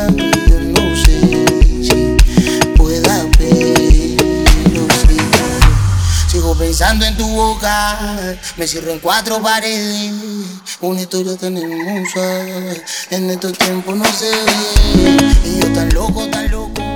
yo no sé si pueda, pero sí. Sigo pensando en tu boca, me cierro en cuatro paredes. Una historia tan hermosa, en estos tiempos no se ve. Y yo tan loco,